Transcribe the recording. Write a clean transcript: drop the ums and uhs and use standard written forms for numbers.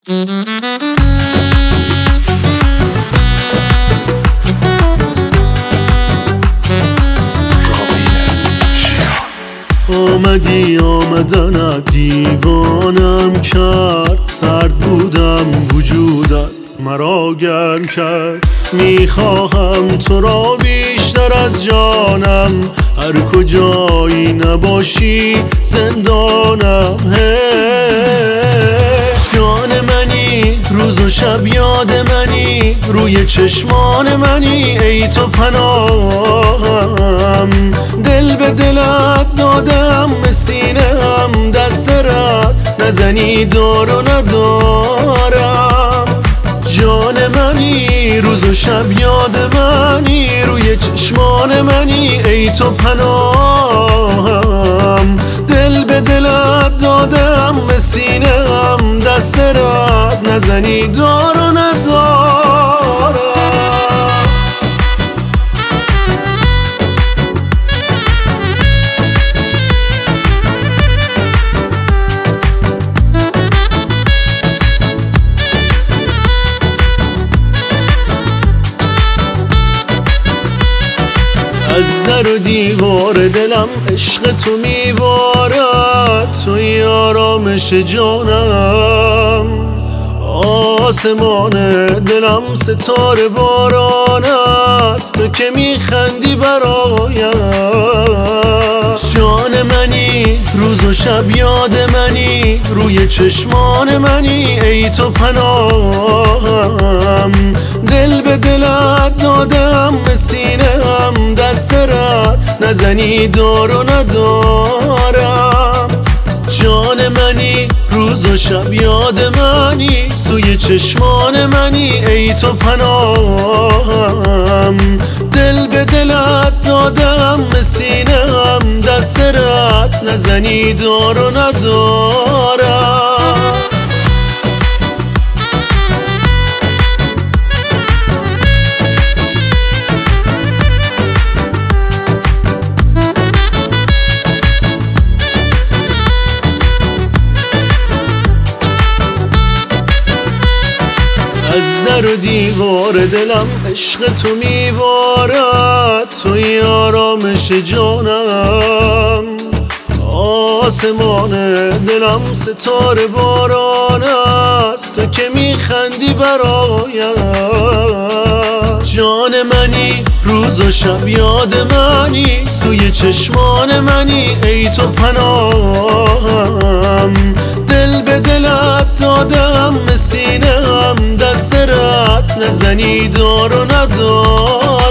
آمدی آمدنت دیوانم کرد، سرد بودم وجودت مرا گرم کرد. میخواهم تو را بیشتر از جانم، هر کجایی نباشی زندانم. جان منی، روز و شب یاد منی، روی چشمان منی ای تو پناهم. دل به دلت دادم به سینه‌ام، دست رد نزنی دار و ندارم. جان منی، روز و شب یاد منی، روی چشمان منی ای تو پناهم. دل به دلت دادم به سینه‌ام، دست رد نزنی دار و ندارم. از در و دیوار دلم عشق تو میبارد، توی آرامش جانم. آسمان دلم ستاره باران است، تو که میخندی برایم. جان منی، روز و شب یاد منی، روی چشمان منی ای تو پناهم. دل به دلت دادم به سینه‌ام، دست رد نزنی دار و ندارم. جان منی، روز و شب یاد منی، سوی چشمان منی ای تو پناهم. دل به دلت دادم به سینه‌ام، دست رد نزنی دار و ندارم. از در و دیوار دلم عشق تو میبارد، توی آرامش جانم. آسمان دلم ستاره باران است، تو که میخندی برایم. جان منی، روز و شب یاد منی، سوی چشمان منی ای تو پناهم. دل به دلت دادم به سینه‌ام، دست رد نزنی دار و ندار.